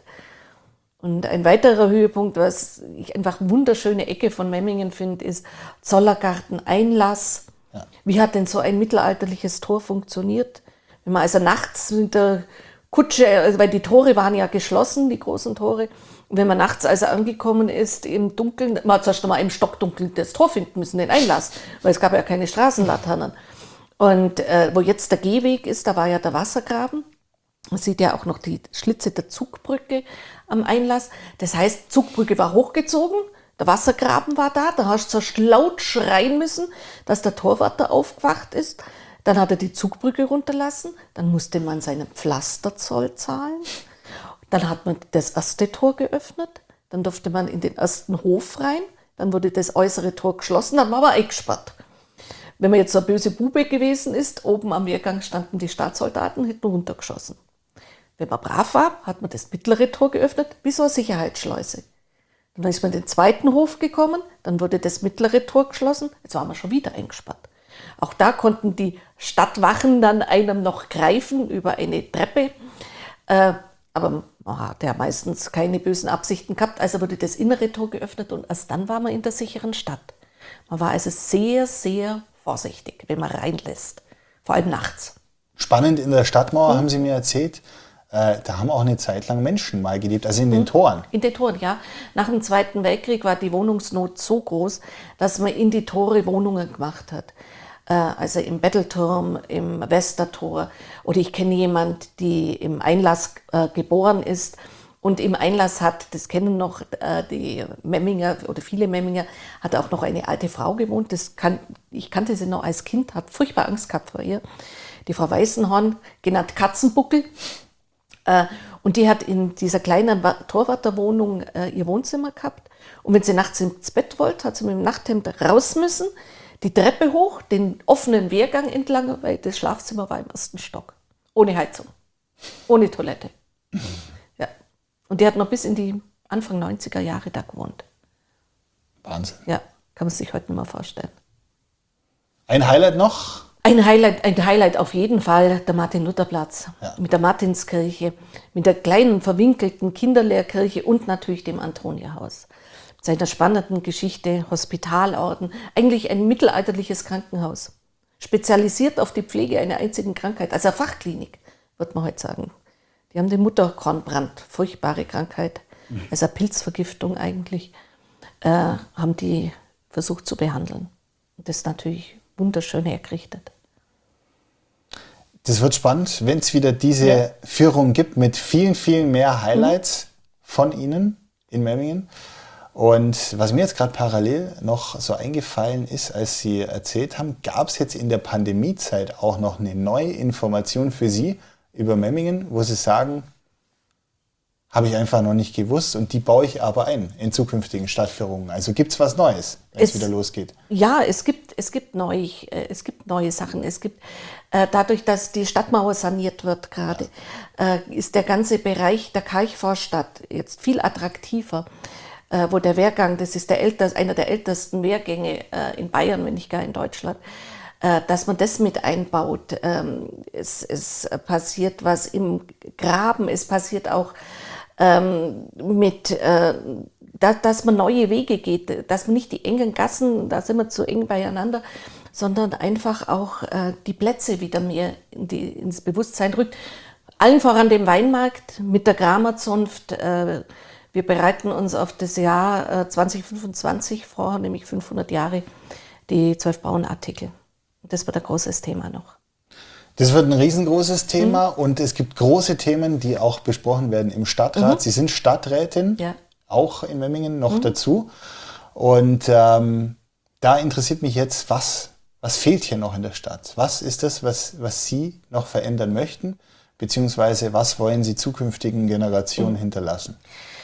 Und ein weiterer Höhepunkt, was ich einfach wunderschöne Ecke von Memmingen finde, ist Zollergarten Einlass. Ja. Wie hat denn so ein mittelalterliches Tor funktioniert? Wenn man also nachts mit der Kutsche, also weil die Tore waren ja geschlossen, die großen Tore, und wenn man nachts also angekommen ist im Dunkeln, man hat zuerst einmal im Stockdunkeln das Tor finden müssen, den Einlass, weil es gab ja keine Straßenlaternen. Und äh, wo jetzt der Gehweg ist, da war ja der Wassergraben. Man sieht ja auch noch die Schlitze der Zugbrücke am Einlass. Das heißt, Zugbrücke war hochgezogen, der Wassergraben war da, da hast du zuerst laut schreien müssen, dass der Torwärter aufgewacht ist. Dann hat er die Zugbrücke runterlassen, dann musste man seinen Pflasterzoll zahlen. Dann hat man das erste Tor geöffnet, dann durfte man in den ersten Hof rein, dann wurde das äußere Tor geschlossen, dann war man eingesperrt. Wenn man jetzt so ein böse Bube gewesen ist, oben am Wehrgang standen die Staatssoldaten, hätten man runtergeschossen. Wenn man brav war, hat man das mittlere Tor geöffnet, wie so eine Sicherheitsschleuse. Dann ist man in den zweiten Hof gekommen, dann wurde das mittlere Tor geschlossen, jetzt waren wir schon wieder eingesperrt. Auch da konnten die Stadtwachen dann einem noch greifen über eine Treppe. Äh, aber man hat ja meistens keine bösen Absichten gehabt, also wurde das innere Tor geöffnet und erst dann war man in der sicheren Stadt. Man war also sehr, sehr vorsichtig, wenn man reinlässt, vor allem nachts. Spannend, in der Stadtmauer, mhm. haben Sie mir erzählt, äh, da haben auch eine Zeit lang Menschen mal gelebt, also in den mhm. Toren. In den Toren, ja. Nach dem Zweiten Weltkrieg war die Wohnungsnot so groß, dass man in die Tore Wohnungen gemacht hat. Äh, also im Bettelturm, im Westertor. Oder ich kenne jemanden, die im Einlass äh, geboren ist und im Einlass hat, das kennen noch äh, die Memminger oder viele Memminger, hat auch noch eine alte Frau gewohnt. Das kann, ich kannte sie noch als Kind, habe furchtbar Angst gehabt vor ihr. Die Frau Weißenhorn, genannt Katzenbuckel. Äh, und die hat in dieser kleinen Torwärterwohnung äh, ihr Wohnzimmer gehabt. Und wenn sie nachts ins Bett wollte, hat sie mit dem Nachthemd raus müssen, die Treppe hoch, den offenen Wehrgang entlang, weil das Schlafzimmer war im ersten Stock. Ohne Heizung, ohne Toilette. Ja. Und die hat noch bis in die Anfang neunziger Jahre da gewohnt. Wahnsinn. Ja, kann man sich heute nicht mehr vorstellen. Ein Highlight noch? Ein Highlight, ein Highlight auf jeden Fall, der Martin-Luther-Platz. Ja. Mit der Martinskirche, mit der kleinen verwinkelten Kinderlehrkirche und natürlich dem Antonia-Haus. seiner spannenden Geschichte, Hospitalorden, eigentlich ein mittelalterliches Krankenhaus. Spezialisiert auf die Pflege einer einzigen Krankheit, also eine Fachklinik, würde man heute sagen. Die haben den Mutterkornbrand, furchtbare Krankheit, also eine Pilzvergiftung eigentlich, äh, haben die versucht zu behandeln. Und das ist natürlich wunderschön hergerichtet. Das wird spannend, wenn es wieder diese ja. Führung gibt mit vielen, vielen mehr Highlights mhm. von Ihnen in Memmingen. Und was mir jetzt gerade parallel noch so eingefallen ist, als Sie erzählt haben, gab es jetzt in der Pandemiezeit auch noch eine neue Information für Sie über Memmingen, wo Sie sagen, habe ich einfach noch nicht gewusst und die baue ich aber ein in zukünftigen Stadtführungen. Also gibt es was Neues, wenn es wieder losgeht? Ja, es gibt, es gibt neu, es gibt neue Sachen. Es gibt äh, dadurch, dass die Stadtmauer saniert wird gerade, äh, ist der ganze Bereich der Kalkvorstadt jetzt viel attraktiver. Äh, wo der Wehrgang, das ist der älteste, einer der ältesten Wehrgänge äh, in Bayern, wenn nicht gar in Deutschland, äh, dass man das mit einbaut. Ähm, es, es passiert was im Graben, es passiert auch ähm, mit, äh, da, dass man neue Wege geht, dass man nicht die engen Gassen, da sind wir zu eng beieinander, sondern einfach auch äh, die Plätze wieder mehr in die, ins Bewusstsein rückt. Allen voran dem Weinmarkt mit der Kramerzunft. Äh, Wir bereiten uns auf das Jahr zwanzig fünfundzwanzig vor, nämlich fünfhundert Jahre, die zwölf Bauernartikel. Das wird ein großes Thema noch. Das wird ein riesengroßes Thema mhm. und es gibt große Themen, die auch besprochen werden im Stadtrat. Mhm. Sie sind Stadträtin, ja. auch in Memmingen noch mhm. dazu. Und ähm, da interessiert mich jetzt, was, was fehlt hier noch in der Stadt? Was ist das, was, was Sie noch verändern möchten? Beziehungsweise was wollen Sie zukünftigen Generationen mhm. hinterlassen?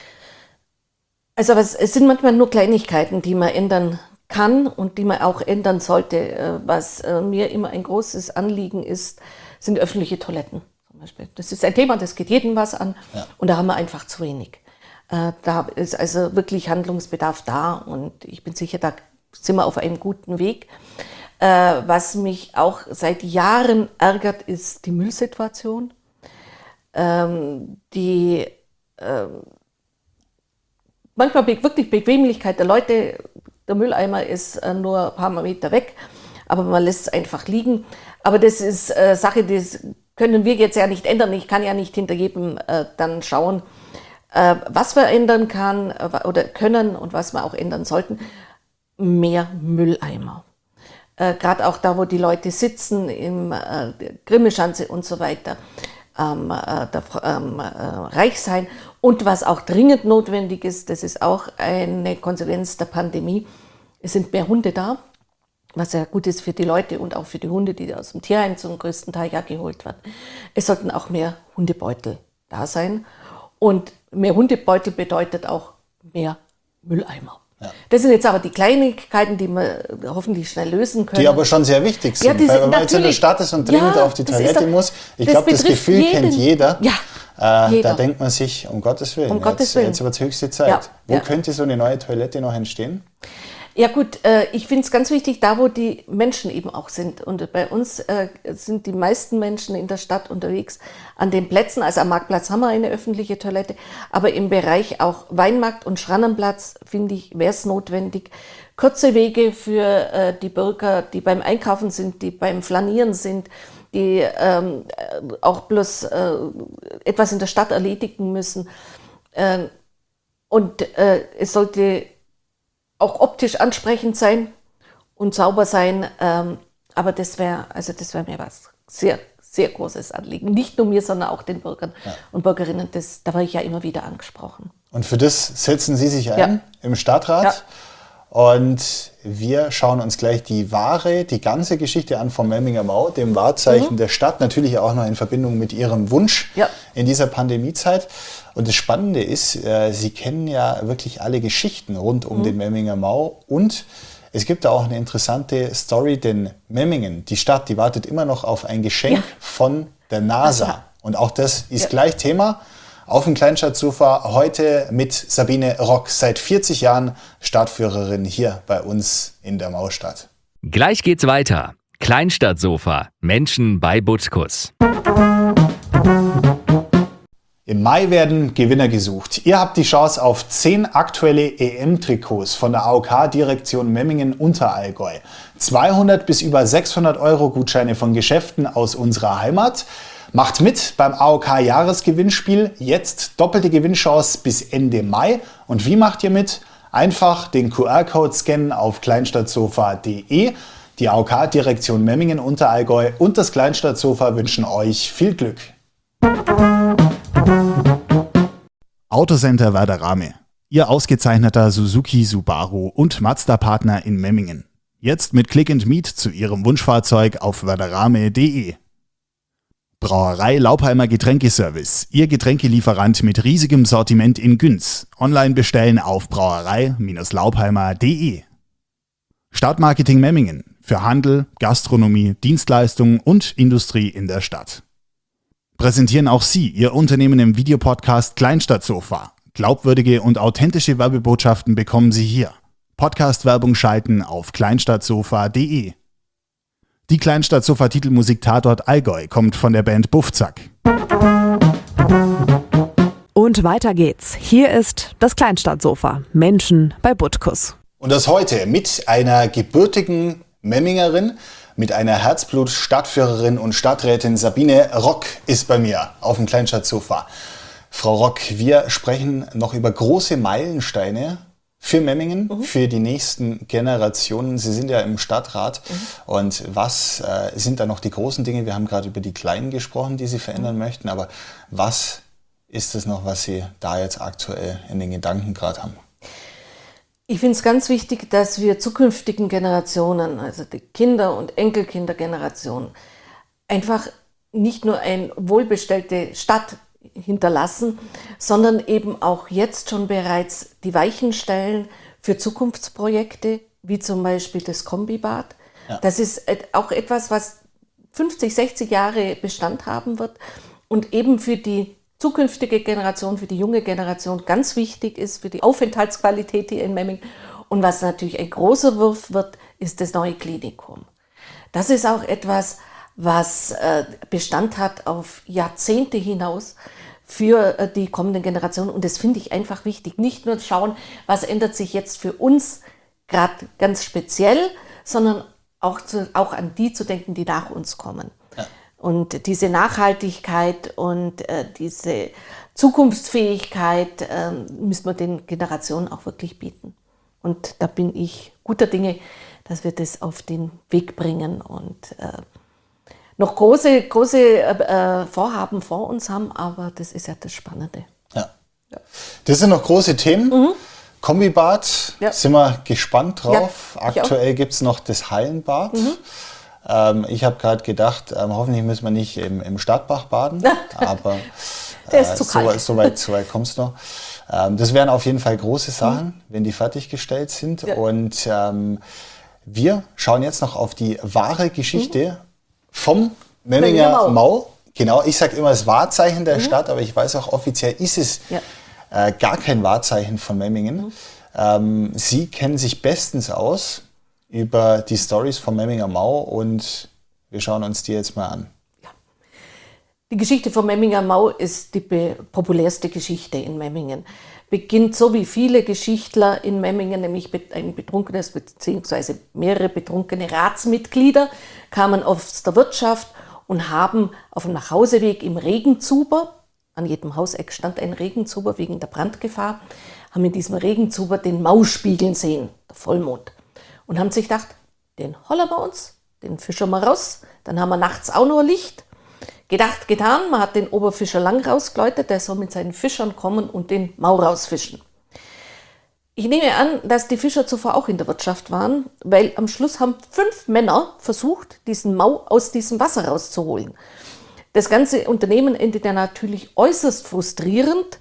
Also es sind manchmal nur Kleinigkeiten, die man ändern kann und die man auch ändern sollte. Was mir immer ein großes Anliegen ist, sind öffentliche Toiletten zum Beispiel. Das ist ein Thema, das geht jedem was an ja. und da haben wir einfach zu wenig. Da ist also wirklich Handlungsbedarf da und ich bin sicher, da sind wir auf einem guten Weg. Was mich auch seit Jahren ärgert, ist die Müllsituation. Die Manchmal wirklich Bequemlichkeit der Leute, der Mülleimer ist nur ein paar Meter weg, aber man lässt es einfach liegen. Aber das ist äh, Sache, das können wir jetzt ja nicht ändern. Ich kann ja nicht hinter jedem äh, dann schauen, äh, was wir ändern kann äh, oder können und was wir auch ändern sollten. Mehr Mülleimer. Äh, Gerade auch da, wo die Leute sitzen, im äh, Grimmelschanze und so weiter. Ähm, äh, der, ähm, äh, Reichshain. Und was auch dringend notwendig ist, das ist auch eine Konsequenz der Pandemie, es sind mehr Hunde da, was ja gut ist für die Leute und auch für die Hunde, die aus dem Tierheim zum größten Teil ja geholt werden. Es sollten auch mehr Hundebeutel da sein. Und mehr Hundebeutel bedeutet auch mehr Mülleimer. Ja. Das sind jetzt aber die Kleinigkeiten, die wir hoffentlich schnell lösen können. Die aber schon sehr wichtig sind, ja, weil wenn man jetzt in der Stadt ist und dringend ja, auf die Toilette doch, muss, ich glaube, das Gefühl jeden, kennt jeder. Ja, äh, jeder. Da denkt man sich, um Gottes Willen, um jetzt, Gottes Willen. jetzt wird es höchste Zeit. Ja, Wo ja. könnte so eine neue Toilette noch entstehen? Ja gut, äh, ich finde es ganz wichtig, da wo die Menschen eben auch sind. Und bei uns äh, sind die meisten Menschen in der Stadt unterwegs an den Plätzen. Also am Marktplatz haben wir eine öffentliche Toilette, aber im Bereich auch Weinmarkt und Schrannenplatz, finde ich, wäre es notwendig. Kurze Wege für äh, die Bürger, die beim Einkaufen sind, die beim Flanieren sind, die ähm, auch bloß äh, etwas in der Stadt erledigen müssen. Äh, und äh, es sollte auch optisch ansprechend sein und sauber sein, ähm, aber das wäre also das wäre mir was sehr, sehr großes Anliegen. Nicht nur mir, sondern auch den Bürgern ja. und Bürgerinnen. Das, da war ich ja immer wieder angesprochen. Und für das setzen Sie sich ein ja. im Stadtrat. Ja. Und wir schauen uns gleich die wahre, die ganze Geschichte an vom Memminger Mau, dem Wahrzeichen mhm. der Stadt, natürlich auch noch in Verbindung mit Ihrem Wunsch ja. in dieser Pandemiezeit. Und das Spannende ist, äh, Sie kennen ja wirklich alle Geschichten rund um mhm. den Memminger Mau und es gibt da auch eine interessante Story, denn Memmingen, die Stadt, die wartet immer noch auf ein Geschenk ja. von der NASA. Also. Und auch das ist ja. gleich Thema. Auf dem Kleinstadtsofa heute mit Sabine Rock, seit vierzig Jahren Stadtführerin hier bei uns in der Maustadt. Gleich geht's weiter. Kleinstadtsofa, Menschen bei Butkus. Im Mai werden Gewinner gesucht. Ihr habt die Chance auf zehn aktuelle E M-Trikots von der A O K-Direktion Memmingen-Unterallgäu. zweihundert bis über sechshundert Euro Gutscheine von Geschäften aus unserer Heimat. Macht mit beim A O K-Jahresgewinnspiel. Jetzt doppelte Gewinnchance bis Ende Mai. Und wie macht ihr mit? Einfach den Q R-Code scannen auf kleinstadtsofa punkt de. Die A O K-Direktion Memmingen-Unterallgäu und das Kleinstadtsofa wünschen euch viel Glück. Autocenter Werderame, Ihr ausgezeichneter Suzuki, Subaru und Mazda-Partner in Memmingen. Jetzt mit Click and Meet zu Ihrem Wunschfahrzeug auf werderame punkt de. Brauerei Laubheimer Getränkeservice, Ihr Getränkelieferant mit riesigem Sortiment in Günz. Online bestellen auf brauerei Bindestrich laubheimer punkt de. Stadtmarketing Memmingen, für Handel, Gastronomie, Dienstleistungen und Industrie in der Stadt. Präsentieren auch Sie Ihr Unternehmen im Videopodcast Kleinstadtsofa. Glaubwürdige und authentische Werbebotschaften bekommen Sie hier. Podcast-Werbung schalten auf kleinstadtsofa punkt de. Die Kleinstadtsofa-Titelmusik Tatort Allgäu kommt von der Band Buffzack. Und weiter geht's. Hier ist das Kleinstadtsofa. Menschen bei Butkus. Und das heute mit einer gebürtigen Memmingerin, mit einer Herzblut-Stadtführerin und Stadträtin. Sabine Rock ist bei mir auf dem Kleinstadtsofa. Frau Rock, wir sprechen noch über große Meilensteine für Memmingen, mhm. für die nächsten Generationen. Sie sind ja im Stadtrat. Mhm. Und was äh, sind da noch die großen Dinge? Wir haben gerade über die kleinen gesprochen, die Sie verändern mhm. möchten. Aber was ist es noch, was Sie da jetzt aktuell in den Gedanken gerade haben? Ich finde es ganz wichtig, dass wir zukünftigen Generationen, also die Kinder- und Enkelkindergenerationen, einfach nicht nur eine wohlbestellte Stadt hinterlassen, sondern eben auch jetzt schon bereits die Weichen stellen für Zukunftsprojekte, wie zum Beispiel das Kombibad. Ja. Das ist auch etwas, was fünfzig, sechzig Jahre Bestand haben wird und eben für die zukünftige Generation, für die junge Generation ganz wichtig ist, für die Aufenthaltsqualität hier in Memmingen. Und was natürlich ein großer Wurf wird, ist das neue Klinikum. Das ist auch etwas, was äh, Bestand hat auf Jahrzehnte hinaus für äh, die kommenden Generationen. Und das finde ich einfach wichtig. Nicht nur schauen, was ändert sich jetzt für uns gerade ganz speziell, sondern auch, zu, auch an die zu denken, die nach uns kommen. Ja. Und diese Nachhaltigkeit und äh, diese Zukunftsfähigkeit äh, müssen wir den Generationen auch wirklich bieten. Und da bin ich guter Dinge, dass wir das auf den Weg bringen und äh, noch große, große äh, Vorhaben vor uns haben, aber das ist ja das Spannende. Ja. Ja. Das sind noch große Themen. Mhm. Kombibad, ja. Sind wir gespannt drauf. Ja, aktuell gibt es noch das Hallenbad. Mhm. Ähm, ich habe gerade gedacht, ähm, hoffentlich müssen wir nicht im, im Stadtbach baden, aber Der ist zu so, kalt. so weit, so weit kommst du noch. Ähm, das wären auf jeden Fall große Sachen, mhm. wenn die fertiggestellt sind. Ja. Und ähm, wir schauen jetzt noch auf die wahre Geschichte mhm. vom Memminger Mau. Mau. Genau, ich sage immer das Wahrzeichen der mhm. Stadt, aber ich weiß auch, offiziell ist es ja. äh, gar kein Wahrzeichen von Memmingen. Mhm. Ähm, Sie kennen sich bestens aus über die Storys vom Memminger Mau und wir schauen uns die jetzt mal an. Ja. Die Geschichte vom Memminger Mau ist die populärste Geschichte in Memmingen. Beginnt so wie viele Geschichtler in Memmingen, nämlich ein betrunkenes bzw. mehrere betrunkene Ratsmitglieder kamen aus der Wirtschaft und haben auf dem Nachhauseweg im Regenzuber, an jedem Hauseck stand ein Regenzuber wegen der Brandgefahr, haben in diesem Regenzuber den Mau spiegeln sehen, der Vollmond. Und haben sich gedacht, den holen wir uns, den fischen wir raus, dann haben wir nachts auch noch Licht. Gedacht, getan, man hat den Oberfischer Lang rausgeläutet, der soll mit seinen Fischern kommen und den Mau rausfischen. Ich nehme an, dass die Fischer zuvor auch in der Wirtschaft waren, weil am Schluss haben fünf Männer versucht, diesen Mau aus diesem Wasser rauszuholen. Das ganze Unternehmen endet ja natürlich äußerst frustrierend.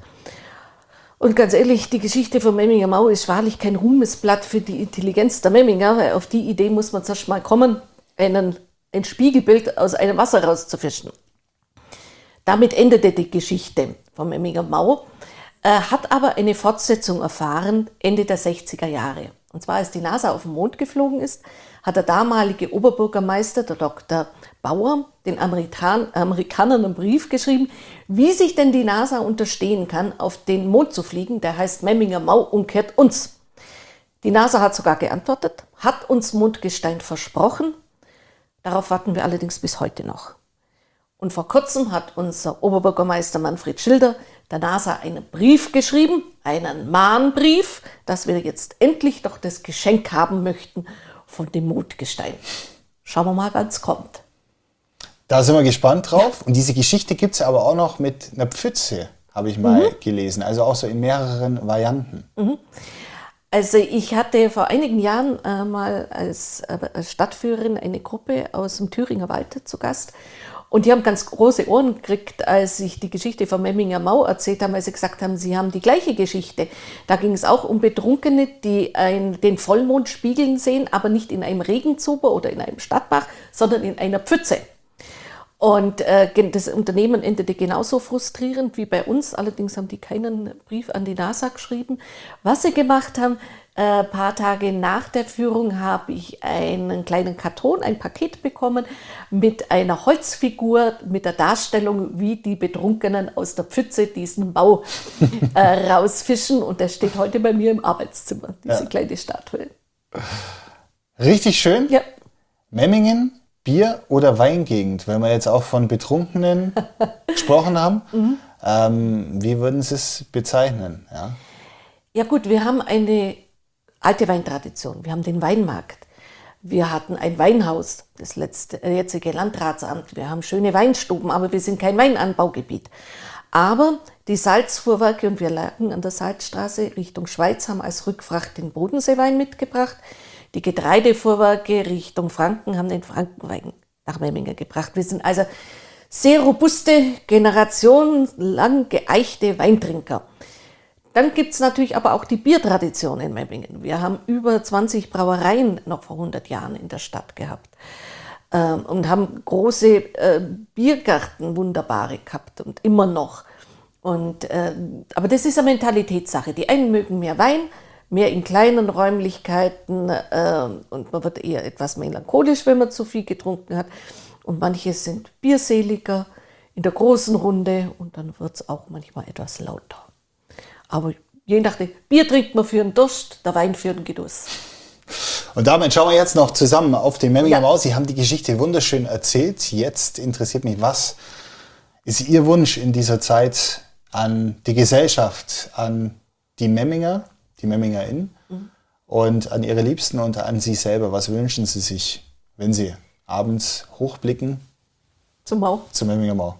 Und ganz ehrlich, die Geschichte von Memminger Mau ist wahrlich kein Ruhmesblatt für die Intelligenz der Memminger, weil auf die Idee muss man zuerst mal kommen, einen, ein Spiegelbild aus einem Wasser rauszufischen. Damit endete die Geschichte von Memminger Mau, äh, hat aber eine Fortsetzung erfahren Ende der sechziger Jahre. Und zwar, als die NASA auf den Mond geflogen ist, hat der damalige Oberbürgermeister, der Doktor Bauer, den Amerikan- Amerikanern einen Brief geschrieben, wie sich denn die NASA unterstehen kann, auf den Mond zu fliegen. Der heißt Memminger Mau umkehrt uns. Die NASA hat sogar geantwortet, hat uns Mondgestein versprochen. Darauf warten wir allerdings bis heute noch. Und vor kurzem hat unser Oberbürgermeister Manfred Schilder der NASA einen Brief geschrieben, einen Mahnbrief, dass wir jetzt endlich doch das Geschenk haben möchten von dem Mondgestein. Schauen wir mal, wann es kommt. Da sind wir gespannt drauf. Und diese Geschichte gibt es aber auch noch mit einer Pfütze, habe ich mal mhm. gelesen. Also auch so in mehreren Varianten. Mhm. Also ich hatte vor einigen Jahren äh, mal als, äh, als Stadtführerin eine Gruppe aus dem Thüringer Wald zu Gast. Und die haben ganz große Ohren gekriegt, als ich die Geschichte von Memminger Mau erzählt habe, weil sie gesagt haben, sie haben die gleiche Geschichte. Da ging es auch um Betrunkene, die ein, den Vollmond spiegeln sehen, aber nicht in einem Regenzuber oder in einem Stadtbach, sondern in einer Pfütze. Und äh, das Unternehmen endete genauso frustrierend wie bei uns. Allerdings haben die keinen Brief an die NASA geschrieben. Was sie gemacht haben, ein äh, paar Tage nach der Führung habe ich einen kleinen Karton, ein Paket bekommen mit einer Holzfigur, mit der Darstellung, wie die Betrunkenen aus der Pfütze diesen Bau äh, rausfischen. Und der steht heute bei mir im Arbeitszimmer, diese ja. kleine Statue. Richtig schön. Ja. Memmingen. Bier- oder Weingegend, wenn wir jetzt auch von Betrunkenen gesprochen haben, mhm. ähm, wie würden Sie es bezeichnen? Ja? ja gut, wir haben eine alte Weintradition, wir haben den Weinmarkt, wir hatten ein Weinhaus, das letzte, äh, jetzige Landratsamt, wir haben schöne Weinstuben, aber wir sind kein Weinanbaugebiet. Aber die Salzfuhrwerke, und wir lagen an der Salzstraße Richtung Schweiz, haben als Rückfracht den Bodenseewein mitgebracht. Die Getreidefuhrwerke Richtung Franken haben den Frankenwein nach Memmingen gebracht. Wir sind also sehr robuste, generationenlang geeichte Weintrinker. Dann gibt es natürlich aber auch die Biertradition in Memmingen. Wir haben über zwanzig Brauereien noch vor hundert Jahren in der Stadt gehabt ähm, und haben große äh, Biergärten, wunderbare gehabt und immer noch. Und, äh, aber das ist eine Mentalitätssache. Die einen mögen mehr Wein, mehr in kleinen Räumlichkeiten äh, und man wird eher etwas melancholisch, wenn man zu viel getrunken hat. Und manche sind bierseliger in der großen Runde und dann wird es auch manchmal etwas lauter. Aber je nachdem, Bier trinkt man für den Durst, der Wein für den Genuss. Und damit schauen wir jetzt noch zusammen auf den Memminger Ja. Mau. Sie haben die Geschichte wunderschön erzählt. Jetzt interessiert mich, was ist Ihr Wunsch in dieser Zeit an die Gesellschaft, an die Memminger, die MemmingerInnen mhm. und an Ihre Liebsten und an Sie selber. Was wünschen Sie sich, wenn Sie abends hochblicken? Zum Mau. Zum Memminger Mau.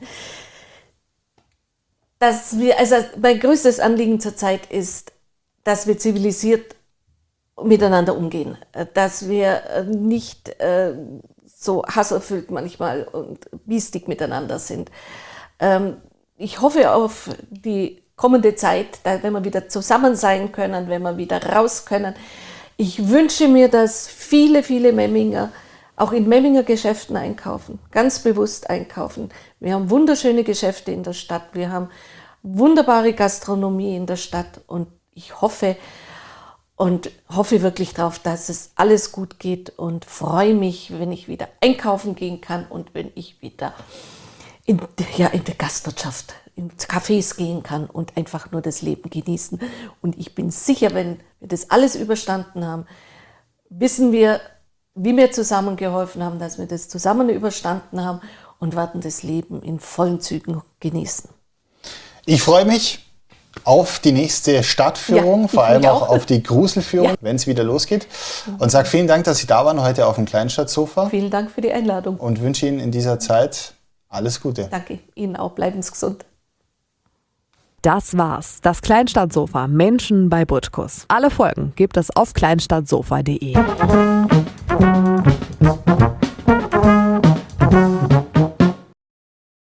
Dass wir, also mein größtes Anliegen zurzeit ist, dass wir zivilisiert miteinander umgehen. Dass wir nicht äh, so hasserfüllt manchmal und biestig miteinander sind. Ähm, ich hoffe auf die kommende Zeit, da, wenn wir wieder zusammen sein können, wenn wir wieder raus können. Ich wünsche mir, dass viele, viele Memminger auch in Memminger Geschäften einkaufen, ganz bewusst einkaufen. Wir haben wunderschöne Geschäfte in der Stadt, wir haben wunderbare Gastronomie in der Stadt und ich hoffe und hoffe wirklich darauf, dass es alles gut geht und freue mich, wenn ich wieder einkaufen gehen kann und wenn ich wieder in, ja, in der Gastwirtschaft, in Cafés gehen kann und einfach nur das Leben genießen. Und ich bin sicher, wenn wir das alles überstanden haben, wissen wir, wie wir zusammengeholfen haben, dass wir das zusammen überstanden haben und werden das Leben in vollen Zügen genießen. Ich freue mich auf die nächste Stadtführung, ja, vor allem auch, auch auf die Gruselführung, ja. wenn es wieder losgeht. Und sage vielen Dank, dass Sie da waren heute auf dem Kleinstadtsofa. Vielen Dank für die Einladung. Und wünsche Ihnen in dieser Zeit alles Gute. Danke, Ihnen auch. Bleiben Sie gesund. Das war's. Das Kleinstadtsofa. Menschen bei Butkus. Alle Folgen gibt es auf kleinstadtsofa punkt de.